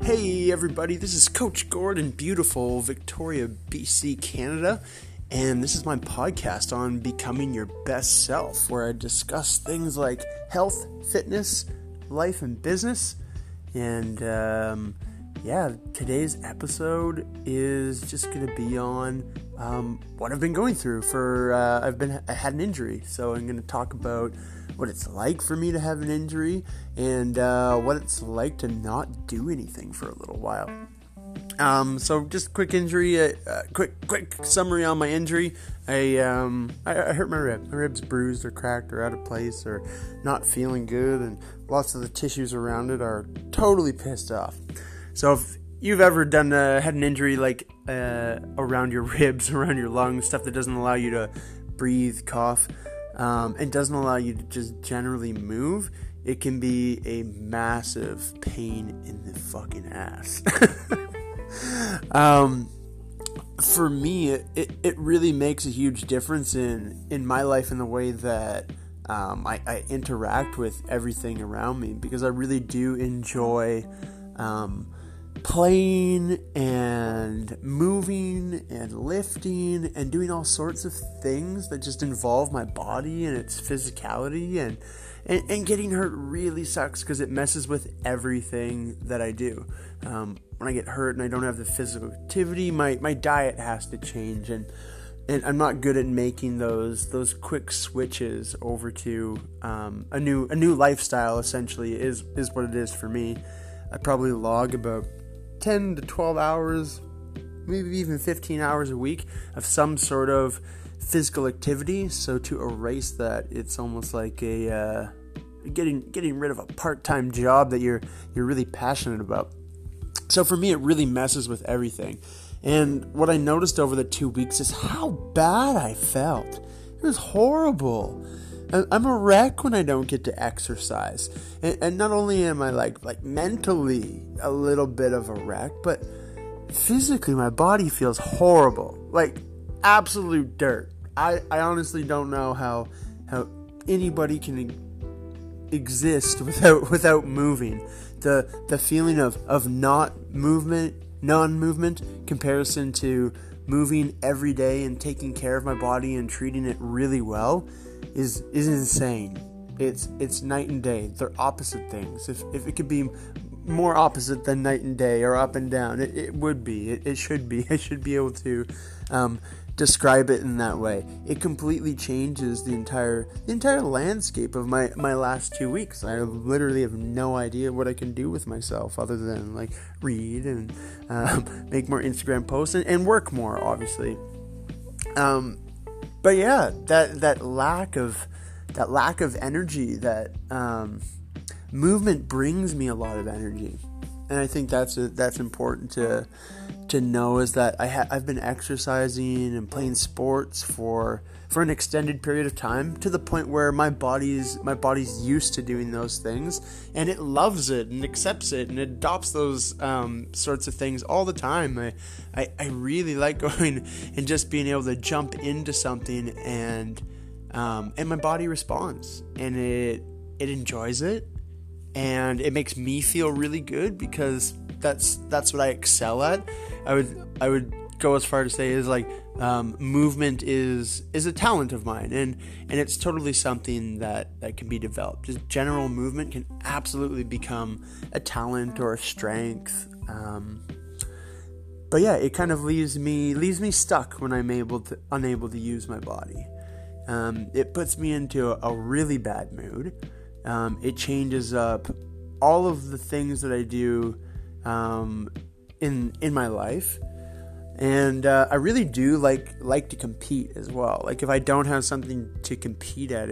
Hey everybody, this is Coach Gord in beautiful Victoria, BC, Canada, and this is my podcast on becoming your best self, where I discuss things like health, fitness, life, and business. And today's episode is just going to be on what I've been going through I had an injury, so I'm going to talk about what it's like for me to have an injury, and what it's like to not do anything for a little while. So just quick injury, quick summary on my injury. I hurt my rib. My rib's bruised or cracked or out of place or not feeling good, and lots of the tissues around it are totally pissed off. So if you've ever had an injury like around your ribs, around your lungs, stuff that doesn't allow you to breathe, cough, and doesn't allow you to just generally move, it can be a massive pain in the fucking ass. For me, it really makes a huge difference in my life in the way that I interact with everything around me, because I really do enjoy playing and moving and lifting and doing all sorts of things that just involve my body and its physicality, and getting hurt really sucks because it messes with everything that I do. When I get hurt and I don't have the physical activity, my diet has to change, and I'm not good at making those quick switches over to a new lifestyle. Essentially is what it is for me. I probably log about 10 to 12 hours, maybe even 15 hours a week of some sort of physical activity. So to erase that, it's almost like a getting rid of a part-time job that you're really passionate about. So for me, it really messes with everything. And what I noticed over the 2 weeks is how bad I felt. It was horrible. I'm a wreck when I don't get to exercise. And not only am I like mentally a little bit of a wreck, but physically my body feels horrible. Like absolute dirt. I honestly don't know how anybody can exist without moving. The feeling of non-movement comparison to moving every day and taking care of my body and treating it really well is insane. It's night and day. They're opposite things. If it could be more opposite than night and day or up and down, it would be. It should be. I should be able to describe it in that way. It completely changes the entire landscape of my last 2 weeks. I literally have no idea what I can do with myself other than like read and make more Instagram posts and work more, obviously. But yeah, that lack of energy, that movement brings me a lot of energy, and I think that's important to know, is that I've been exercising and playing sports for an extended period of time, to the point where my body's used to doing those things, and it loves it and accepts it and adopts those sorts of things all the time. I really like going and just being able to jump into something, and my body responds, and it enjoys it, and it makes me feel really good, because that's what I excel at. I would go as far to say is like movement is a talent of mine, and it's totally something that can be developed. Just general movement can absolutely become a talent or a strength. But yeah, it kind of leaves me stuck when I'm unable to use my body. It puts me into a really bad mood. It changes up all of the things that I do in my life, and I really do like to compete as well. Like if I don't have something to compete at,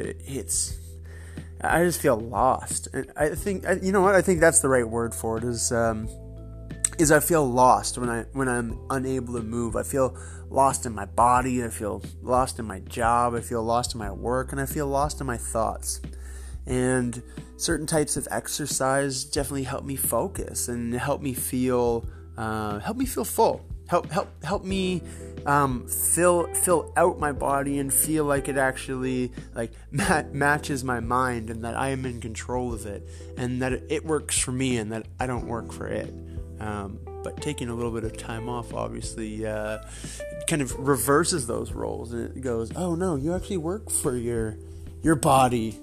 I just feel lost. And I think I think that's the right word for it, is I feel lost when I'm unable to move. I feel lost in my body. I feel lost in my job. I feel lost in my work, and I feel lost in my thoughts. And certain types of exercise definitely help me focus and help me feel full. Help me fill out my body and feel like it actually matches my mind, and that I am in control of it, and that it works for me, and that I don't work for it. But taking a little bit of time off, obviously, kind of reverses those roles, and it goes, oh no, you actually work for your body,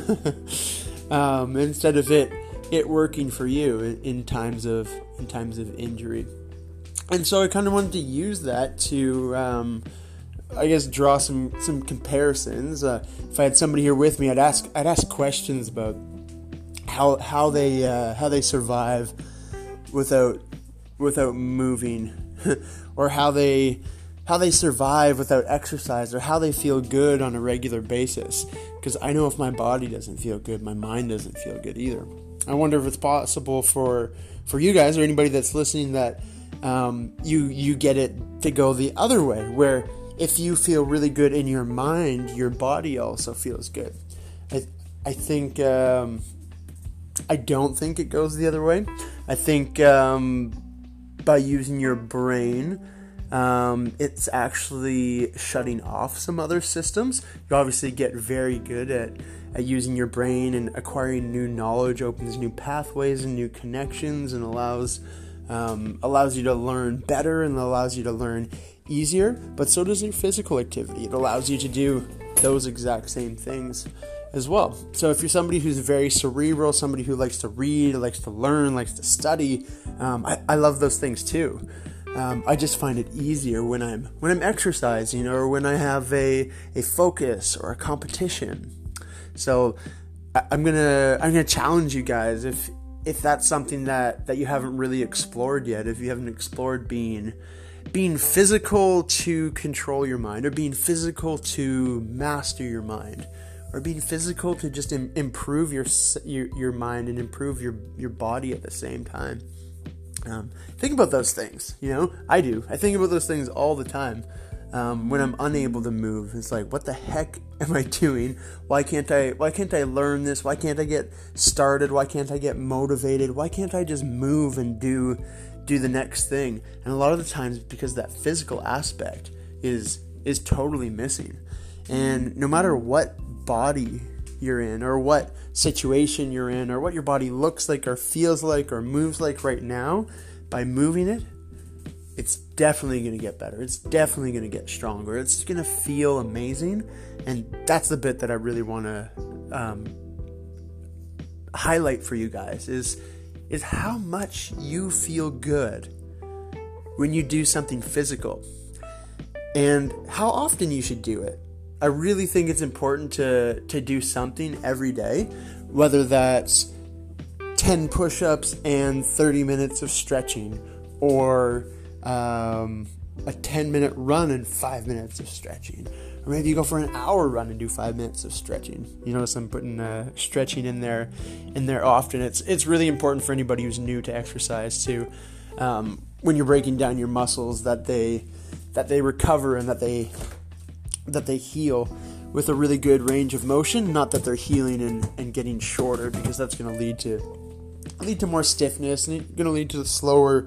instead of it working for you in times of injury. And so I kind of wanted to use that to, I guess, draw some comparisons. If I had somebody here with me, I'd ask questions about how they survive without moving, or how they survive without exercise, or how they feel good on a regular basis. Because I know if my body doesn't feel good, my mind doesn't feel good either. I wonder if it's possible for you guys or anybody that's listening that you get it to go the other way, where if you feel really good in your mind, your body also feels good. I think I don't think it goes the other way. I think by using your brain, it's actually shutting off some other systems. You obviously get very good at using your brain, and acquiring new knowledge opens new pathways and new connections, and allows you to learn better, and allows you to learn easier. But so does your physical activity. It allows you to do those exact same things as well. So if you're somebody who's very cerebral, somebody who likes to read, likes to learn, likes to study, I love those things too. I just find it easier when I'm exercising, or when I have a focus or a competition. So I'm gonna challenge you guys, if that's something that you haven't really explored yet, if you haven't explored being physical to control your mind, or being physical to master your mind, or being physical to just improve your mind and improve your body at the same time. Think about those things. I do. I think about those things all the time. When I'm unable to move, it's like, what the heck am I doing? Why can't I learn this? Why can't I get started? Why can't I get motivated? Why can't I just move and do the next thing? And a lot of the times, because that physical aspect is totally missing. And no matter what body you're in, or what situation you're in, or what your body looks like or feels like or moves like right now, by moving it, it's definitely going to get better. It's definitely going to get stronger. It's going to feel amazing. And that's the bit that I really want to highlight for you guys, is how much you feel good when you do something physical, and how often you should do it. I really think it's important to do something every day, whether that's 10 push-ups and 30 minutes of stretching, or a 10-minute run and 5 minutes of stretching. Or maybe you go for an hour run and do 5 minutes of stretching. You notice I'm putting stretching in there often. It's really important for anybody who's new to exercise too. When you're breaking down your muscles, that they recover, and that they heal with a really good range of motion. Not that they're healing and getting shorter, because that's going to lead to more stiffness, and it's going to lead to slower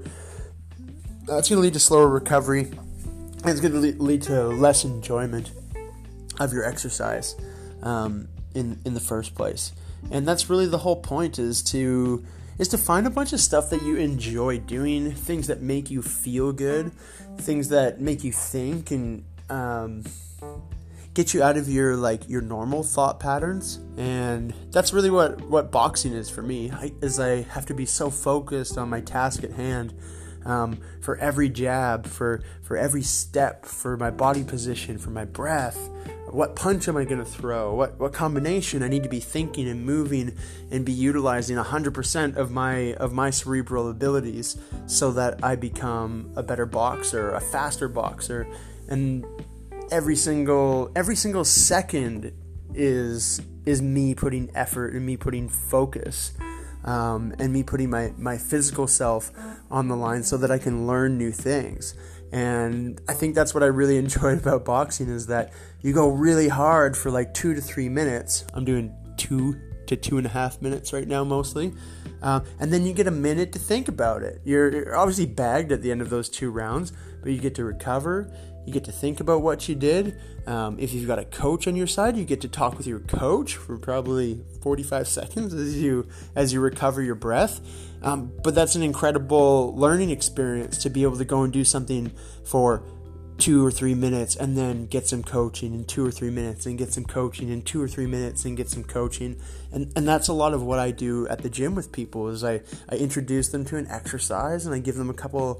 recovery, and it's going to lead to less enjoyment of your exercise in the first place. And that's really the whole point, is to find a bunch of stuff that you enjoy doing, things that make you feel good, things that make you think, and get you out of your normal thought patterns. And that's really what boxing is for me. I have to be so focused on my task at hand, for every jab, for every step, for my body position, for my breath. What punch am I going to throw? What combination? I need to be thinking and moving and be utilizing 100% of my cerebral abilities, so that I become a better boxer, a faster boxer. And every single second is me putting effort, and me putting focus, and me putting my physical self on the line, so that I can learn new things. And I think that's what I really enjoyed about boxing, is that you go really hard for 2 to 3 minutes. I'm doing 2 to 2.5 minutes right now mostly. And then you get a minute to think about it. You're obviously bagged at the end of those 2 rounds, but you get to recover. You get to think about what you did. If you've got a coach on your side, you get to talk with your coach for probably 45 seconds as you recover your breath. But that's an incredible learning experience to be able to go and do something for 2 or 3 minutes and then get some coaching in 2 or 3 minutes and get some coaching in 2 or 3 minutes and get some coaching. And that's a lot of what I do at the gym with people is I introduce them to an exercise and I give them a couple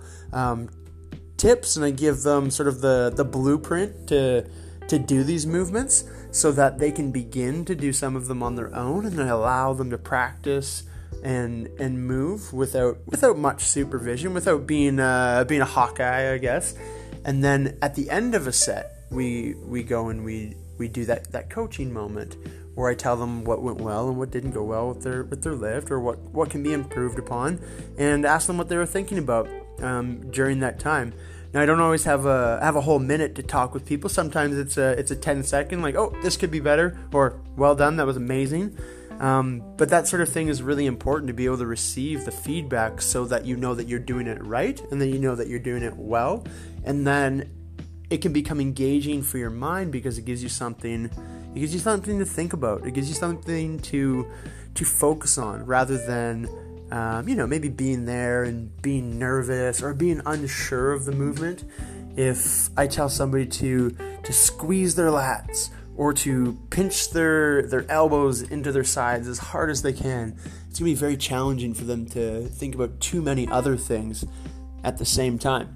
tips and I give them sort of the blueprint to do these movements so that they can begin to do some of them on their own, and I allow them to practice and move without much supervision, without being a Hawkeye, I guess. And then at the end of a set, we go and we do that coaching moment where I tell them what went well and what didn't go well with their lift, or what can be improved upon, and ask them what they were thinking about during that time. Now, I don't always have a whole minute to talk with people. Sometimes it's a 10-second, like, oh, this could be better, or well done, that was amazing. But that sort of thing is really important to be able to receive the feedback so that you know that you're doing it right and then you know that you're doing it well. And then it can become engaging for your mind because it gives you something to think about. It gives you something to focus on rather than maybe being there and being nervous or being unsure of the movement. If I tell somebody to squeeze their lats or to pinch their elbows into their sides as hard as they can, it's going to be very challenging for them to think about too many other things at the same time.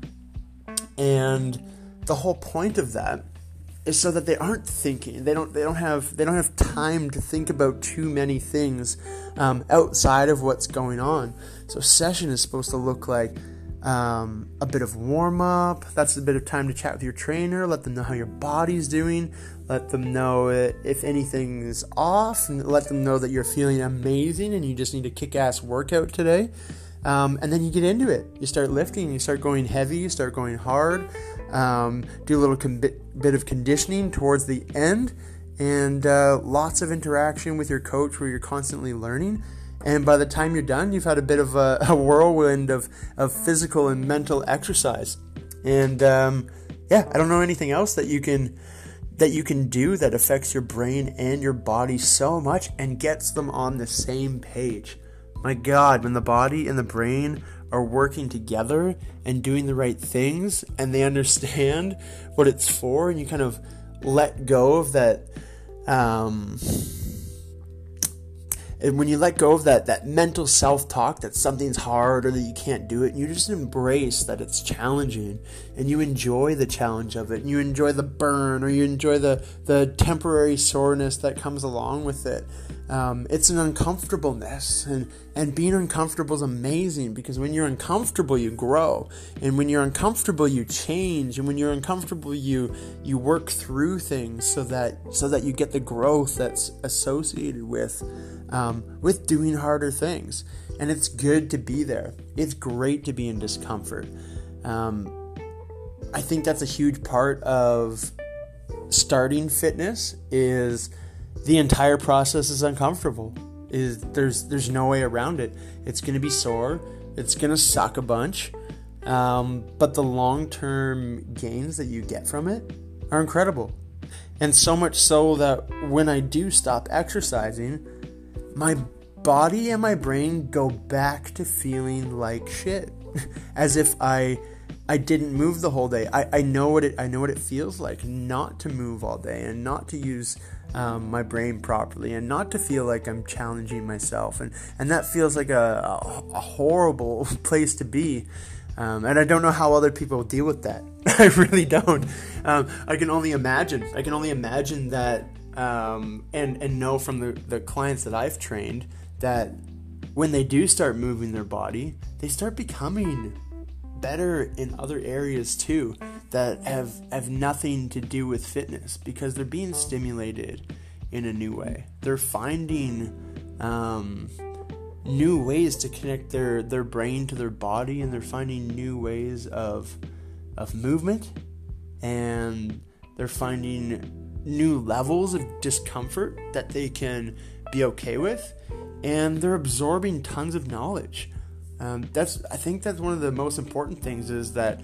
And the whole point of that is so that they aren't thinking. They don't have time to think about too many things outside of what's going on. So session is supposed to look like a bit of warm up. That's a bit of time to chat with your trainer. Let them know how your body's doing. Let them know if anything is off, and let them know that you're feeling amazing and you just need a kick-ass workout today. And then you get into it. You start lifting. You start going heavy. You start going hard. Do a little bit of conditioning towards the end, and lots of interaction with your coach where you're constantly learning. And by the time you're done, you've had a bit of a whirlwind of physical and mental exercise. And I don't know anything else that you can do that affects your brain and your body so much and gets them on the same page. My God, when the body and the brain are working together and doing the right things and they understand what it's for, and you kind of let go of that, and when you let go of that mental self-talk that something's hard or that you can't do it, and you just embrace that it's challenging and you enjoy the challenge of it, and you enjoy the burn or you enjoy the temporary soreness that comes along with it. It's an uncomfortableness, and being uncomfortable is amazing, because when you're uncomfortable, you grow, and when you're uncomfortable, you change, and when you're uncomfortable, you work through things so that you get the growth that's associated with doing harder things. And it's good to be there. It's great to be in discomfort. I think that's a huge part of starting fitness. Is the entire process is uncomfortable. There's no way around it. It's going to be sore. It's going to suck a bunch. But the long-term gains that you get from it are incredible. And so much so that when I do stop exercising, my body and my brain go back to feeling like shit. As if I didn't move the whole day. I know what it feels like not to move all day and not to use my brain properly and not to feel like I'm challenging myself, and that feels like a horrible place to be, and I don't know how other people deal with that. I really don't. I can only imagine that, and know from the clients that I've trained that when they do start moving their body, they start becoming better in other areas too that have nothing to do with fitness, because they're being stimulated in a new way. They're finding new ways to connect their brain to their body, and they're finding new ways of movement, and they're finding new levels of discomfort that they can be okay with, and they're absorbing tons of knowledge. I think that's one of the most important things is that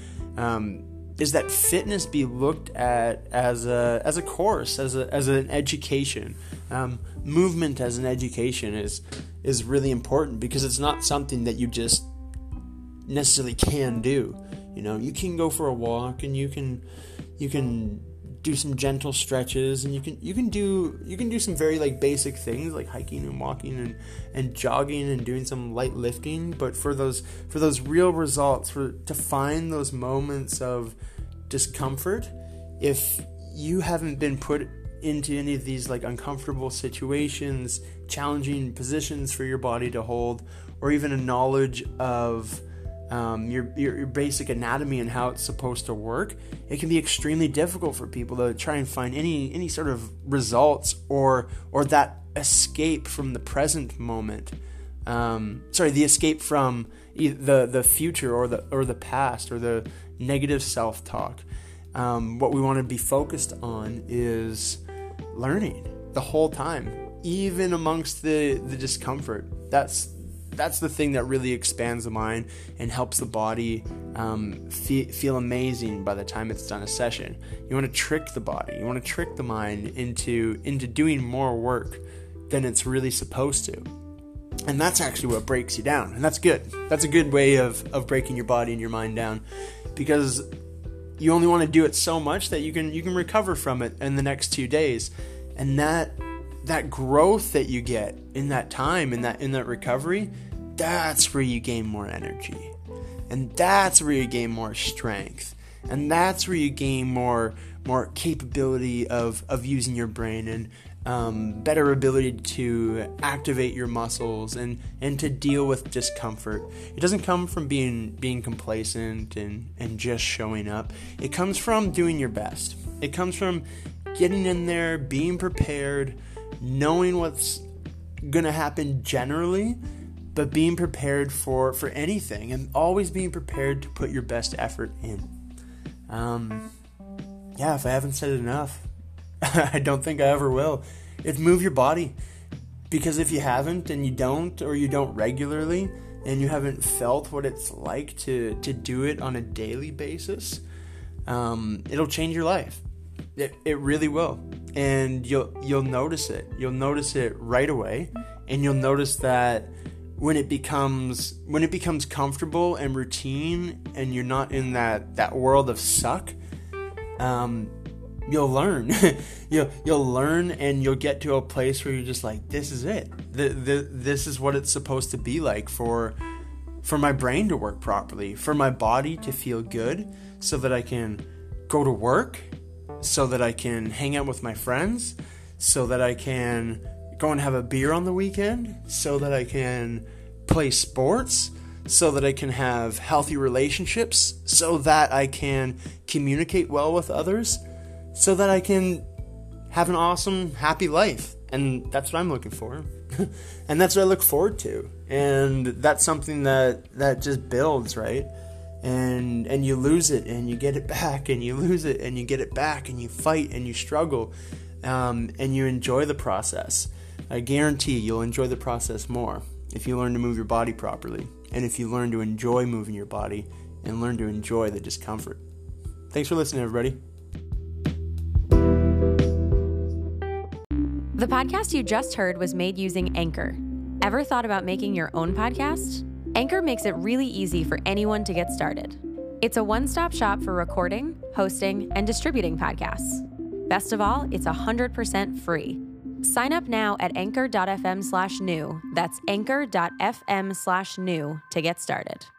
fitness be looked at as a course, as an education. Movement as an education is really important, because it's not something that you just necessarily can do. You can go for a walk, and you can do some gentle stretches, and you can do some very basic things like hiking and walking and jogging and doing some light lifting. But for those real results, to find those moments of discomfort, if you haven't been put into any of these uncomfortable situations, challenging positions for your body to hold, or even a knowledge of your basic anatomy and how it's supposed to work, it can be extremely difficult for people to try and find any sort of results or that escape from the present moment. The escape from the future or the past or the negative self-talk. What we want to be focused on is learning the whole time, even amongst the discomfort. That's the thing that really expands the mind and helps the body feel amazing by the time it's done a session. You want to trick the body. You want to trick the mind into doing more work than it's really supposed to. And that's actually what breaks you down. And that's good. That's a good way of breaking your body and your mind down, because you only want to do it so much that you can recover from it in the next 2 days. And that growth that you get in that time, in that recovery, that's where you gain more energy. And that's where you gain more strength. And that's where you gain more capability of using your brain, and better ability to activate your muscles and to deal with discomfort. It doesn't come from being complacent and just showing up. It comes from doing your best. It comes from getting in there, being prepared, knowing what's going to happen generally, but being prepared for anything, and always being prepared to put your best effort in. If I haven't said it enough, I don't think I ever will. It's move your body. Because if you haven't, and you don't regularly, and you haven't felt what it's like to do it on a daily basis, it'll change your life. It really will. And you'll notice it. You'll notice it right away. And you'll notice that when it becomes comfortable and routine, and you're not in that world of suck, you'll learn. you'll learn, and you'll get to a place where you're just like, this is it. This is what it's supposed to be like for my brain to work properly, for my body to feel good, so that I can go to work, so that I can hang out with my friends, so that I can go and have a beer on the weekend, so that I can play sports, so that I can have healthy relationships, so that I can communicate well with others, so that I can have an awesome, happy life. And that's what I'm looking for. And that's what I look forward to. And that's something that just builds, right? And you lose it, and you get it back, and you lose it, and you get it back, and you fight, and you struggle, and you enjoy the process. I guarantee you'll enjoy the process more if you learn to move your body properly, and if you learn to enjoy moving your body and learn to enjoy the discomfort. Thanks for listening, everybody. The podcast you just heard was made using Anchor. Ever thought about making your own podcast? Anchor makes it really easy for anyone to get started. It's a one-stop shop for recording, hosting, and distributing podcasts. Best of all, it's 100% free. Sign up now at anchor.fm/new. That's anchor.fm/new to get started.